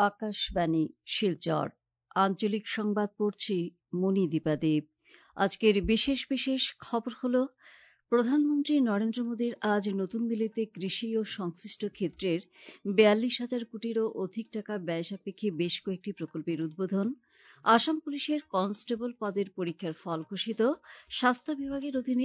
আকাশবাণী শিলচর আঞ্চলিক সংবাদ পড়ছি মনি দীপাদেব। আজকের বিশেষ খবর হল প্রধানমন্ত্রী নরেন্দ্র মোদীর আজ নতুন দিল্লিতে কৃষি ও সংশ্লিষ্ট ক্ষেত্রের ৪২,০০০ কোটিরও অধিক টাকা ব্যয় সাপেক্ষে বেশ কয়েকটি প্রকল্পের উদ্বোধন, আসাম পুলিশের কনস্টেবল পদের পরীক্ষার ফল ঘোষিত, স্বাস্থ্য বিভাগের অধীনে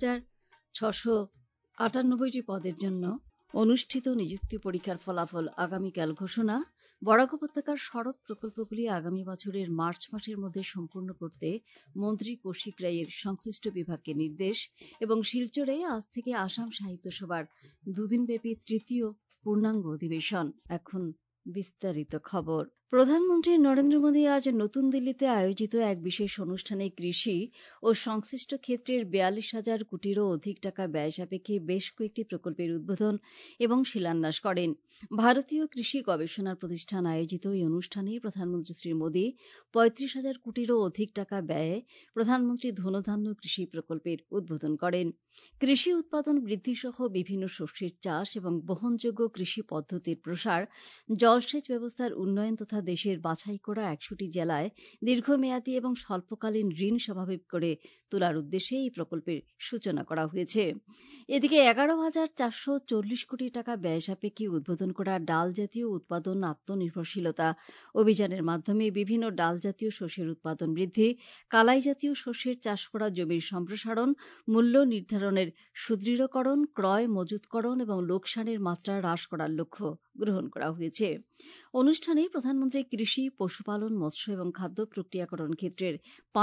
৩,৬৯৮টি পদের জন্য অনুষ্ঠিত নিযুক্তি পরীক্ষার ফলাফল আগামীকাল ঘোষণা, বরাক উপত্যকার সড়ক প্রকল্পগুলি আগামী বছরের মার্চ মাসের মধ্যে সম্পূর্ণ করতে মন্ত্রী কৌশিক রায়ের সংশ্লিষ্ট বিভাগকে নির্দেশ এবং শিলচরে আজ থেকে আসাম সাহিত্য সভার দুদিনব্যাপী তৃতীয় পূর্ণাঙ্গ অধিবেশন। এখন বিস্তারিত খবর। প্রধানমন্ত্রী নরেন্দ্র মোদী আজ নতুন দিল্লিতে আয়োজিত এক বিশেষ অনুষ্ঠানে কৃষি ও সংশ্লিষ্ট ক্ষেত্রের ৪২,০০০ কোটিরও অধিক টাকা ব্যয় সাপেক্ষে বেশ কয়েকটি প্রকল্পের উদ্বোধন এবং শিলান্যাস করেন। ভারতীয় কৃষি গবেষণা প্রতিষ্ঠান আয়োজিত এই অনুষ্ঠানে প্রধানমন্ত্রী শ্রী মোদী ৩৫,০০০ কোটিরও অধিক টাকা ব্যয়ে প্রধানমন্ত্রী ধনধান্য কৃষি প্রকল্পের উদ্বোধন করেন। কৃষি উৎপাদন বৃদ্ধি সহ বিভিন্ন শস্যের চাষ এবং বহনযোগ্য কৃষি পদ্ধতির প্রসার, জলসেচ ব্যবস্থার উন্নয়ন তথা দেশের বাছাই করা ১০০টি জেলায় দীর্ঘমেয়াদী এবং স্বল্পকালীন ঋণ স্বাভাবিক করে তোলার উদ্দেশ্যে এই প্রকল্পের সূচনা করা হয়েছে। এদিকে ১১,৪৪০ কোটি টাকা ব্যয় সাপেক্ষে উদ্বোধন করা ডাল জাতীয় উৎপাদন আত্মনির্ভরশীলতা অভিযানের মাধ্যমে বিভিন্ন ডাল জাতীয় শস্যের উৎপাদন বৃদ্ধি, কালাই জাতীয় শস্যের চাষ করা জমির সম্প্রসারণ, মূল্য নির্ধারণের সুদৃঢ়করণ, ক্রয় মজুতকরণ এবং লোকসানের মাত্রা হ্রাস করার লক্ষ্য গ্রহণ করা হয়েছে। অনুষ্ঠানে প্রধানমন্ত্রী কৃষি, পশুপালন, মৎস্য এবং খাদ্য প্রক্রিয়াকরণ ক্ষেত্রের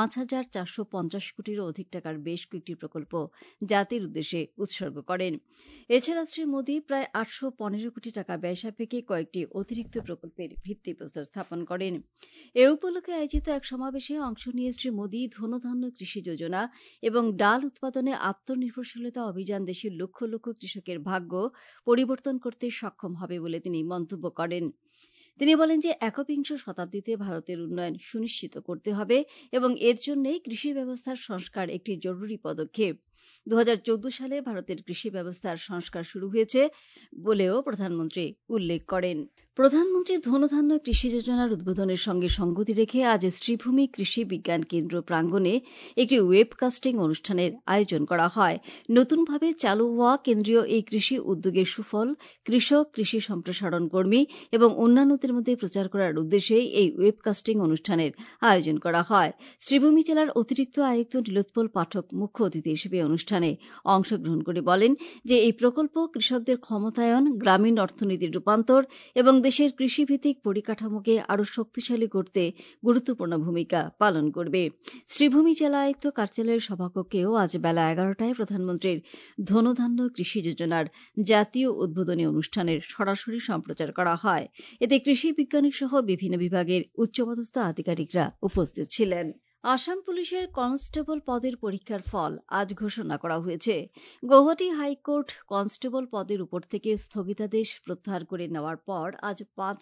৫,৪৫০ কোটিরও অধিক টাকার বেশ কয়েকটি প্রকল্প জাতির উদ্দেশ্যে উৎসর্গ করেন। এছাড়া শ্রী মোদী প্রায় ৮১৫ কোটি টাকা ব্যয় সাপেক্ষে কয়েকটি অতিরিক্ত প্রকল্পের ভিত্তিপ্রস্তর স্থাপন করেন। এ উপলক্ষে আয়োজিত এক সমাবেশে অংশ নিয়ে শ্রী মোদী ধনধান্য কৃষি যোজনা এবং ডাল উৎপাদনে আত্মনির্ভরশীলতা অভিযান দেশের লক্ষ লক্ষ কৃষকের ভাগ্য পরিবর্তন করতে সক্ষম হবে বলে তিনি মন্তব্য করেন। তিনি বলেন যে একবিংশ শতাব্দীতে ভারতের উন্নয়ন সুনিশ্চিত করতে হবে এবং এর জন্যই কৃষি ব্যবস্থার সংস্কার একটি জরুরি পদক্ষেপ। ২০১৪ সালে ভারতের কৃষি ব্যবস্থার সংস্কার শুরু হয়েছে বলেও প্রধানমন্ত্রী উল্লেখ করেন। প্রধানমন্ত্রী ধনধান্য কৃষি যোজনার উদ্বোধনের সঙ্গে সঙ্গতি রেখে আজ শ্রীভূমি কৃষি বিজ্ঞান কেন্দ্র প্রাঙ্গণে একটি ওয়েবকাস্টিং অনুষ্ঠানের আয়োজন করা হয়। নতুনভাবে চালু হওয়া কেন্দ্রীয় এই কৃষি উদ্যোগের সুফল কৃষক, কৃষি সম্প্রসারণ কর্মী এবং অন্যান্যদের মধ্যে প্রচার করার উদ্দেশ্যে এই ওয়েবকাস্টিং অনুষ্ঠানের আয়োজন করা হয়। শ্রীভূমি জেলার অতিরিক্ত আয়ুক্ত নীলোৎপল পাঠক মুখ্য অতিথি হিসেবে অনুষ্ঠানে অংশগ্রহণ করে বলেন যে এই প্রকল্প কৃষকদের ক্ষমতায়ন, গ্রামীণ অর্থনীতির রূপান্তর এবং দেশের কৃষিভিত্তিক পরিকাঠামোকে আরও শক্তিশালী করতে গুরুত্বপূর্ণ ভূমিকা পালন করবে। শ্রীভূমি জেলা আয়ুক্ত কার্যালয়ের সভাকক্ষেও আজ বেলা ১১টায় প্রধানমন্ত্রীর ধনধান্য কৃষি যোজনার জাতীয় উদ্বোধনী অনুষ্ঠানের সরাসরি সম্প্রচার করা হয়। এতে কৃষি বিজ্ঞানী সহ বিভিন্ন বিভাগের উচ্চপদস্থ আধিকারিকরা উপস্থিত ছিলেন। আসাম পুলিশের কনস্টেবল পদের পরীক্ষার ফল আজ ঘোষণা করা হয়েছে। গৌহাটি হাইকোর্ট কনস্টেবল পদের উপর থেকে স্থগিতাদেশ প্রত্যাহার করে নেওয়ার পর আজ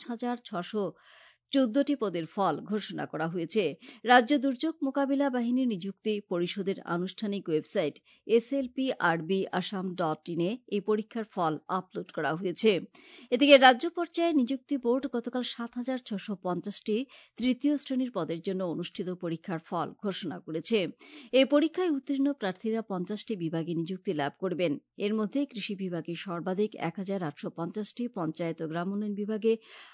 ৫,৬১৪টি পদের ফল ঘোষণা করা হয়েছে। রাজ্য দুর্যোগ মোকাবিলা বাহিনীর নিযুক্তি পরিষদের আনুষ্ঠানিক ওয়েবসাইট slprb.assam.in এ এই পরীক্ষার ফল আপলোড করা হয়েছে। এদিকে রাজ্য পর্যায়ে নিযুক্তি বোর্ড গতকাল ৭,৬৫০টি তৃতীয় শ্রেণীর পদের জন্য অনুষ্ঠিত পরীক্ষার ফল ঘোষণা করেছে। এই পরীক্ষায় উত্তীর্ণ প্রার্থীরা ৫০টি বিভাগে নিযুক্তি লাভ করবেন। এর মধ্যে কৃষি বিভাগে সর্বাধিক ১,৮৫০টি, পঞ্চায়েত ও গ্রাম উন্নয়ন বিভাগে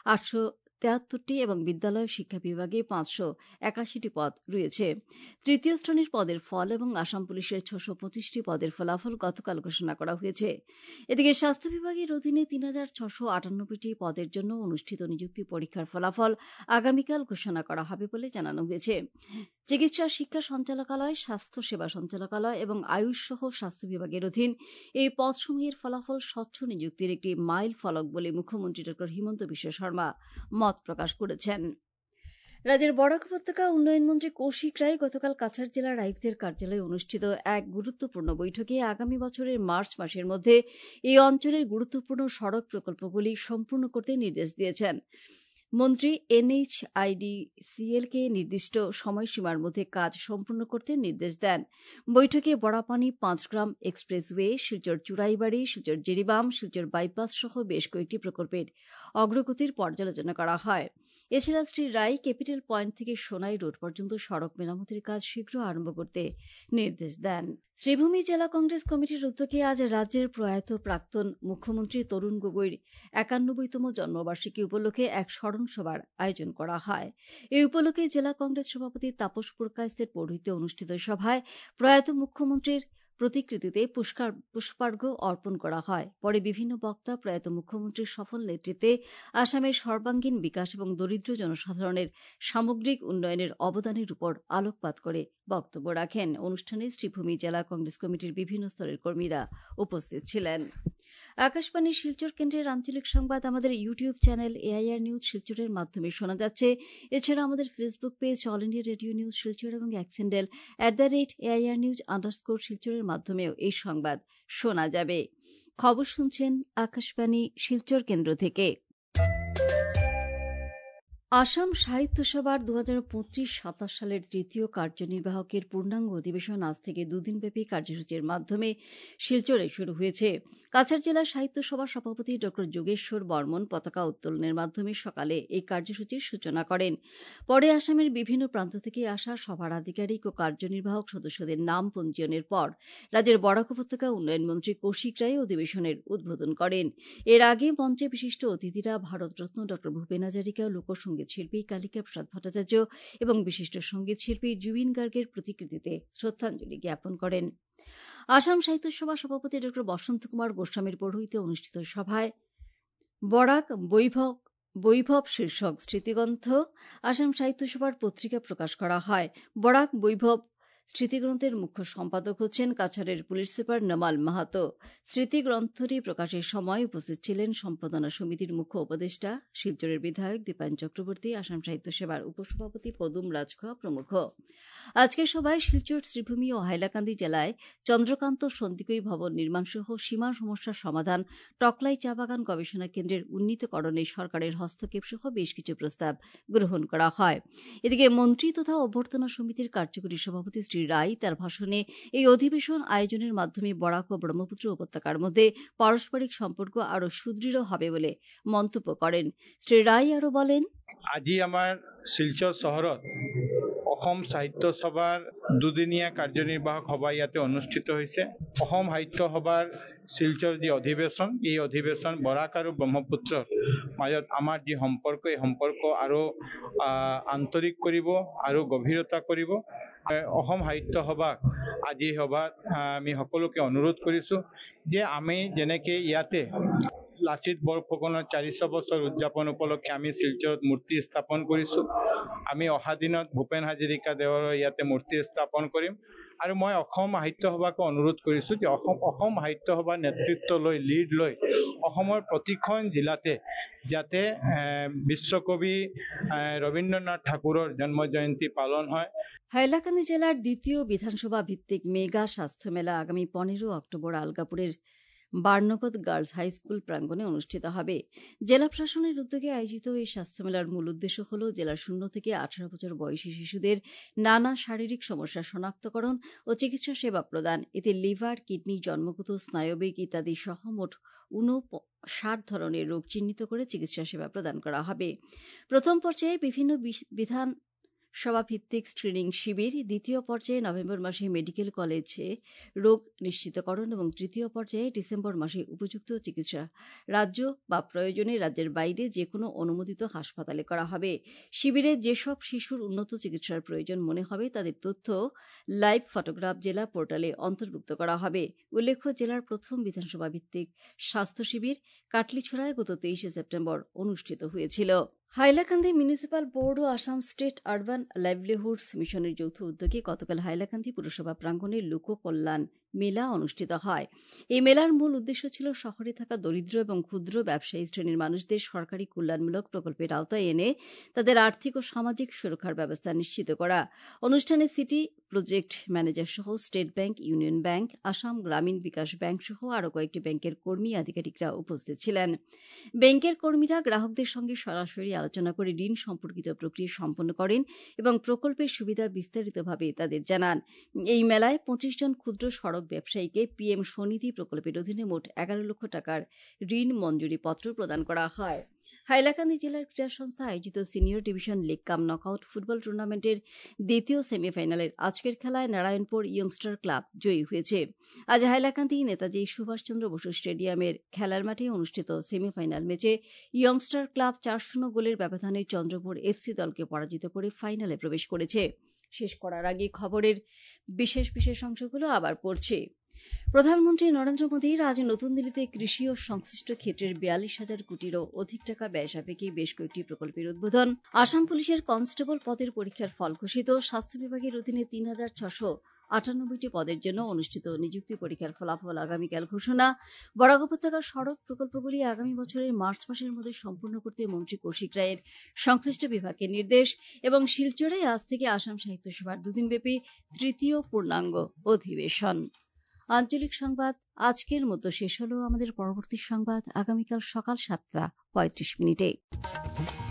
৮৭৩টি এবং বিদ্যালয় শিক্ষা বিভাগে ৫৮১টি পদ রয়েছে। তৃতীয় শ্রেণীর পদের ফল এবং আসাম পুলিশের ৬২৫টি পদের ফলাফল গতকাল ঘোষণা করা হয়েছে। এদিকে স্বাস্থ্য বিভাগের অধীনে ৩,৬৯৮টি পদের জন্য অনুষ্ঠিত নিযুক্তি পরীক্ষার ফলাফল আগামীকাল ঘোষণা করা হবে বলে জানানো হয়েছে। চিকিৎসা শিক্ষা সঞ্চালকালয়, স্বাস্থ্য সেবা সঞ্চালকালয় এবং আয়ুষ সহ স্বাস্থ্য বিভাগের অধীন এই পদসমূহের ফলাফল স্বচ্ছ নিযুক্তির একটি মাইল ফলক বলে মুখ্যমন্ত্রী ড হিমন্ত বিশ্ব শর্মা মত প্রকাশ করেছেন। রাজ্যের বরাক উপত্যকা উন্নয়ন মন্ত্রী কৌশিক রায় গতকাল কাছাড় জেলার আয়ুক্তের কার্যালয়ে অনুষ্ঠিত এক গুরুত্বপূর্ণ বৈঠকে আগামী বছরের মার্চ মাসের মধ্যে এই অঞ্চলের গুরুত্বপূর্ণ সড়ক প্রকল্পগুলি সম্পূর্ণ করতে নির্দেশ দিয়েছেন। মন্ত্রী NHIDCL কে নির্দিষ্ট সময়সীমার মধ্যে কাজ সম্পূর্ণ করতে নির্দেশ দেন। বৈঠকে বড়াপানি ৫ গ্রাম এক্সপ্রেসওয়ে, শিলচর চুরাইবাড়ি, শিলচর জিরিবাম, শিলচর বাইপাস সহ বেশ কয়েকটি প্রকল্পের অগ্রগতির পর্যালোচনা করা হয়। এছাড়া শ্রী রায় ক্যাপিটাল পয়েন্ট থেকে সোনাই রোড পর্যন্ত সড়ক মেরামতির কাজ শীঘ্র আরম্ভ করতে নির্দেশ দেন। শ্রীভূমি জেলা কংগ্রেস কমিটির উদ্যোগে আজ রাজ্যের প্রয়াত প্রাক্তন মুখ্যমন্ত্রী তরুণ গগৈর ৯১তম জন্মবার্ষিকী উপলক্ষে এক স্মরণ সভার আয়োজন করা হয়। এই উপলক্ষে জেলা কংগ্রেস সভাপতি তাপস পুরকাইস্তের পৌরোহিত্যে অনুষ্ঠিত সভায় প্রয়াত মুখ্যমন্ত্রীর প্রতিকৃতিতে পুষ্পার্ঘ্য অর্পণ করা হয়। পরে বিভিন্ন বক্তা প্রয়াত মুখ্যমন্ত্রীর সফল নেতৃত্বে আসামের সর্বাঙ্গীন বিকাশ এবং দরিদ্র জনসাধারণের সামগ্রিক উন্নয়নের অবদানের উপর আলোকপাত করে বক্তব্য রাখেন। অনুষ্ঠানে শ্রীভূমি জেলা কংগ্রেস কমিটির বিভিন্ন স্তরের কর্মীরা উপস্থিত ছিলেন। আকাশবাণীর শিলচর কেন্দ্রের আঞ্চলিক সংবাদ আমাদের ইউটিউব চ্যানেল AIR নিউজ শিলচরের মাধ্যমে শোনা যাচ্ছে। এছাড়া আমাদের Facebook page all India radio news Silchar এবং এক্স হ্যান্ডেল @AIR News_ শিলচরের মাধ্যমেও এই সংবাদ শোনা যাবে। খবর শুনছেন আকাশবাণী শিলচর কেন্দ্র থেকে। আসাম সাহিত্য সভার 2025-27 সালের তৃতীয় কার্যনির্বাহকের পূর্ণাঙ্গ অধিবেশন আজ থেকে দুদিনব্যাপী কার্যসূচির মাধ্যমে শিলচরে শুরু হয়েছে। কাছাড় জেলা সাহিত্য সভার সভাপতি ড যোগেশ্বর বর্মন পতাকা উত্তোলনের মাধ্যমে সকালে এই কার্যসূচির সূচনা করেন। পরে আসামের বিভিন্ন প্রান্ত থেকে আসা সভার আধিকারিক ও কার্যনির্বাহক সদস্যদের নাম পঞ্জীয়নের পর রাজ্যের বরাক উপত্যকা উন্নয়ন মন্ত্রী কৌশিক রায় অধিবেশনের উদ্বোধন করেন। এর আগে মঞ্চে বিশিষ্ট অতিথিরা ভারতরত্ন ড ভূপেন হাজারিকা, লোকসঙ্গীত শিল্পী কালিকা প্রসাদ ভট্টাচার্য এবং বিশিষ্ট সঙ্গীত শিল্পী জুবিন গার্গের প্রতিকৃতিতে শ্রদ্ধাঞ্জলি জ্ঞাপন করেন। আসাম সাহিত্য সভা সভাপতি ড বসন্ত কুমার গোস্বামীর পৌরোহিত্যে অনুষ্ঠিত সভায় বরাক বৈভব শীর্ষক স্মৃতিগ্রন্থ আসাম সাহিত্য সভার পত্রিকা প্রকাশ করা হয়। বরাক বৈভব স্মৃতিগ্রন্থের মুখ্য সম্পাদক হচ্ছেন কাছাড়ের পুলিশ সুপার নমাল মাহাতো। স্মৃতিগ্রন্থটি প্রকাশের সময় উপস্থিত ছিলেন সম্পাদনা সমিতির মুখ্য উপদেষ্টা, শিলচরের বিধায়ক দীপায়ন চক্রবর্তী, আসাম সাহিত্য সেবার উপসভাপতি পদুম রাজখোয়া প্রমুখ। আজকের সভায় শিলচর, শ্রীভূমি ও হাইলাকান্দি জেলায় চন্দ্রকান্ত সন্দিকৈ ভবন নির্মাণ সহ সীমা সমস্যার সমাধান, টকলাই চা বাগান গবেষণা কেন্দ্রের উন্নীতকরণে সরকারের হস্তক্ষেপ সহ বেশ কিছু প্রস্তাব গ্রহণ করা হয়। এদিকে মন্ত্রী তথা অভ্যর্থনা সমিতির কার্যকরী সভাপতি শ্রী রায় তার ভাষণে এই অধিবেশন আয়োজনের মাধ্যমে বরাক ও ব্রহ্মপুত্র উপত্যকার মধ্যে পারস্পরিক সম্পর্ক আরও সুদৃঢ় হবে বলে মন্তব্য করেন। শ্রী রায় আরও বলেন, আজি আমাৰ শিলচৰ চহৰত অসম সাহিত্য সভাৰ দুদিনীয়া কাৰ্যনিৰ্বাহক সভা ইয়াতে অনুষ্ঠিত হৈছে। অসম সাহিত্য সভাৰ শিলচৰ যি অধিৱেশন, এই অধিৱেশন বৰাক আৰু ব্ৰহ্মপুত্ৰৰ মাজত আমাৰ যি সম্পৰ্ক, এই সম্পৰ্ক আৰু আন্তৰিক কৰিব আৰু গভীৰতা কৰিব। অসম সাহিত্য সভাক আজি সভাত আমি সকলোকে অনুৰোধ কৰিছোঁ যে আমি যেনেকৈ ইয়াতে লাচিত বৰফুকনৰ 400 বছৰ উদযাপন উপলক্ষে আমি শিলচৰত মূৰ্তি স্থাপন কৰিছোঁ। আমি অহা দিনত ভূপেন হাজৰিকা দেৱৰ ইয়াতে মূৰ্তি স্থাপন কৰিম। আৰু মই অসম সাহিত্য সভাকো অনুৰোধ কৰিছোঁ যে অসম সাহিত্য সভাৰ নেতৃত্ব লৈ লিড লৈ অসমৰ প্ৰতিখন জিলাতে যাতে বিশ্বকবি ৰবীন্দ্ৰনাথ ঠাকুৰৰ জন্ম জয়ন্তী পালন হয়। হাইলাকান্দি জেলার দ্বিতীয় বিধানসভা ভিত্তিক মেগা স্বাস্থ্য মেলা আগামী 15 অক্টোবর আলগাপুরের বার্নকদ গার্লস হাই স্কুল প্রাঙ্গণে অনুষ্ঠিত হবে। জেলা প্রশাসনের উদ্যোগে আয়োজিত এই স্বাস্থ্যমেলার মূল উদ্দেশ্য হল জেলার 0 থেকে 18 বছর বয়সী শিশুদের নানা শারীরিক সমস্যা শনাক্তকরণ ও চিকিৎসা সেবা প্রদান। এতে লিভার, কিডনি, জন্মগত স্নায়বিক ইত্যাদি সহ মোট 59 ধরনের রোগ চিহ্নিত করে চিকিৎসা সেবা প্রদান করা হবে। প্রথম পর্যায়ে বিভিন্ন সভাভিত্তিক স্ক্রিনিং শিবির, দ্বিতীয় পর্যায়ে নভেম্বর মাসে মেডিকেল কলেজে রোগ নিশ্চিতকরণ এবং তৃতীয় পর্যায়ে ডিসেম্বর মাসে উপযুক্ত চিকিৎসা রাজ্য বা প্রয়োজনে রাজ্যের বাইরে যেকোনো অনুমোদিত হাসপাতালে করা হবে। শিবিরে যেসব শিশুর উন্নত চিকিৎসার প্রয়োজন মনে হবে তাদের তথ্য লাইভ ফটোগ্রাফ জেলা পোর্টালে অন্তর্ভুক্ত করা হবে। উল্লেখ্য, জেলার প্রথম বিধানসভা ভিত্তিক স্বাস্থ্য শিবির কাটলিছড়ায় গত 23 সেপ্টেম্বর অনুষ্ঠিত হয়েছিল। হাইলাকান্দি মিউনিসিপাল বোর্ড ও আসাম স্টেট আরবান লাইভলিহুডস মিশনের যৌথ উদ্যোগে গতকাল হাইলাকান্দি পুরসভা প্রাঙ্গণে লোক কল্যাণ মেলা অনুষ্ঠিত হয়। এই মেলার মূল উদ্দেশ্য ছিল শহরে থাকা দরিদ্র এবং ক্ষুদ্র ব্যবসায়ী শ্রেণীর মানুষদের সরকারি কল্যাণমূলক প্রকল্পের আওতায় এনে তাদের আর্থিক ও সামাজিক সুরক্ষার ব্যবস্থা নিশ্চিত করা। অনুষ্ঠানে সিটি প্রজেক্ট ম্যানেজার সহ State Bank, Union Bank, Assam Gramin Vikash bank সহ আরও কয়েকটি ব্যাংকের কর্মী আধিকারিকরা উপস্থিত ছিলেন। ব্যাংকের কর্মীরা গ্রাহকদের সঙ্গে সরাসরি আলোচনা করে ঋণ সম্পর্কিত প্রক্রিয়া সম্পন্ন করেন এবং প্রকল্পের সুবিধা বিস্তারিতভাবে তাদের জানান। এই মেলায় ২৫ জন ক্ষুদ্র সড়ক ব্যবসায়ীকে পিএম স্বনিধি প্রকল্পের অধীনে মোট ১১ লক্ষ টাকার ঋণ মঞ্জুরি পত্র প্রদান করা হয়। হাইলাকান্দি জেলার ক্রীড়া সংস্থা আয়োজিত senior division league cum knockout football টুর্নামেন্টের দ্বিতীয় সেমিফাইনালের আজকের খেলায় নারায়ণপুর ইয়ংস্টার ক্লাব জয়ী হয়েছে। আজ হাইলাকান্দি নেতাজি সুভাষচন্দ্র বসু স্টেডিয়ামের খেলার মাঠে অনুষ্ঠিত সেমিফাইনাল ম্যাচে ইয়ংস্টার ক্লাব ৪-০ গোলের ব্যবধানে চন্দ্রপুর এফসি দলকে পরাজিত করে ফাইনালে প্রবেশ করেছে। শেষ করার আগে খবরের বিশেষ অংশগুলো আবার পড়ছি। প্রধানমন্ত্রী নরেন্দ্র মোদীর আজ নতুন দিল্লিতে কৃষি ও সংশ্লিষ্ট ক্ষেত্রের ৪২,০০০ কোটিরও অধিক টাকা ব্যয় সাপেক্ষে বেশ কয়েকটি প্রকল্পের উদ্বোধন। আসাম পুলিশের কনস্টেবল পদের পরীক্ষার ফল ঘোষিত। স্বাস্থ্য বিভাগের অধীনে ৩,৬৯৮টি পদের জন্য অনুষ্ঠিত নিযুক্তি পরীক্ষার ফলাফল আগামীকাল ঘোষণা। বরাক উপত্যকার সড়ক প্রকল্পগুলি আগামী বছরের মার্চ মাসের মধ্যে সম্পূর্ণ করতে মন্ত্রী কৌশিক রায়ের সংশ্লিষ্ট বিভাগের নির্দেশ। এবং শিলচরে আজ থেকে আসাম সাহিত্য সভার দুদিনব্যাপী তৃতীয় পূর্ণাঙ্গ অধিবেশন। আঞ্চলিক সংবাদ আজকের মতো শেষ হলো। আমাদের পরবর্তী সংবাদ আগামীকাল সকাল ৭:৩৫।